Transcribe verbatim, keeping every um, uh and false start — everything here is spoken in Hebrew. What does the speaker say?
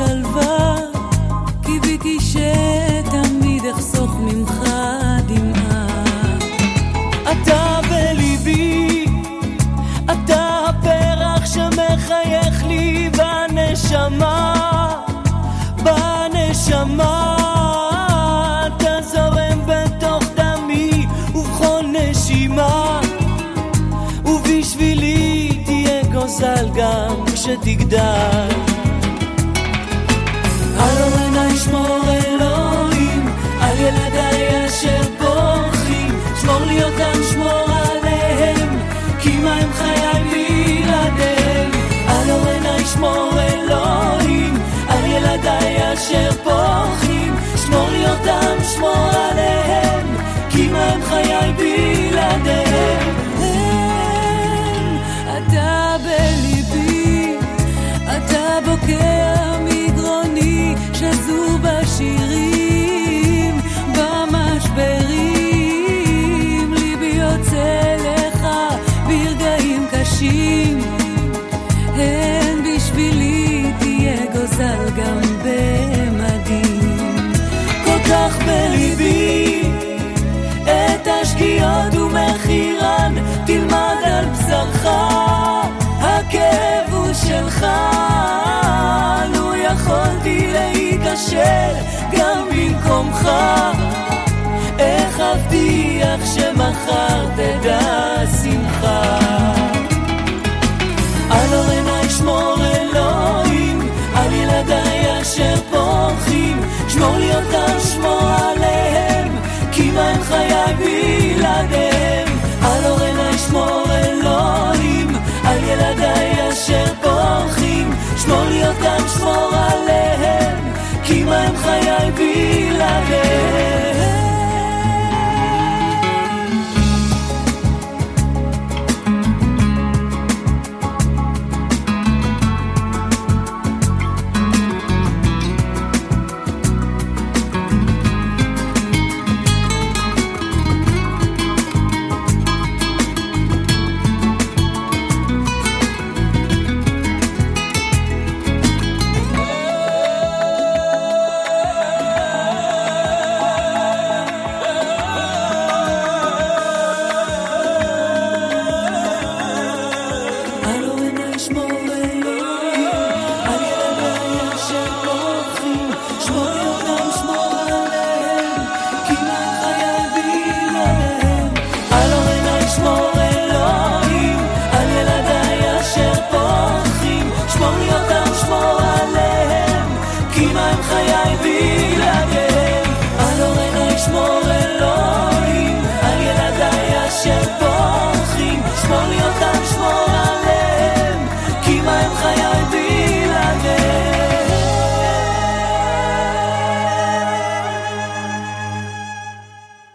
שלווה, קיוויתי שתמיד אחסוך ממך דמעה. אתה בליבי, אתה הפרח שמחייך לי בנשמה, בנשמה. אתה זורם בתוך דמי ובכל נשימה, ובשבילי תהיה גוזל גם כשתגדל. על אורנה ישמור אלוהים, על ילדיי אשר בורחים, שמור לי אותם, שמור עליהם, כי מה הם חיי בלעדיהם. על אורנה ישמור אלוהים, על ילדיי אשר בורחים, שמור לי אותם, שמור עליהם, כי מה הם חיי בלעדיהם. אתה בליבי, אתה בוקע מגרוני, שזור בשירים, במשברים, ליבי יוצא לך ברגעים קשים, הן בשבילי תהיה גוזל גם במדים. כל כך בליבי את השגיאות ומחירן, תלמד על בשרך, הכאב הוא שלך. לו יכולתי להיכשל גם במקומך, איך אבטיח שמחר תדע שמחה. על אורנה ישמור אלוהים, על ילדיי אשר פורחים, שמור לי אותם, שמור עליהם, כי מה הם חיי בלעדיהם.